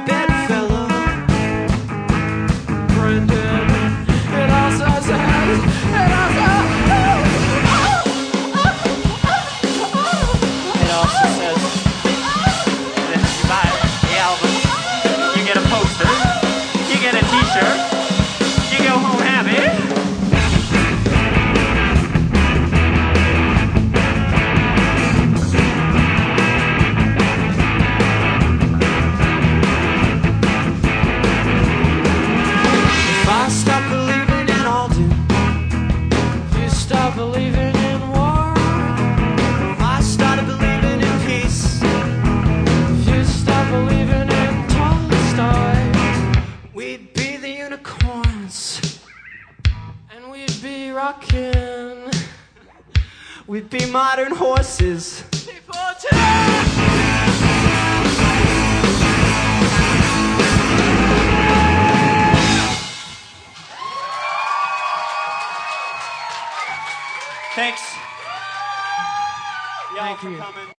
bedfellow, Brendan. It also says, it also says that if you buy the album, you get a poster, you get a t-shirt, you go home happy. If I stop believing in Alden, if you stop believing in war, if I started believing in peace, if you stop believing in Tolstoy, we'd be the unicorns, and we'd be rockin', we'd be modern horses. Thanks. Y'all for coming.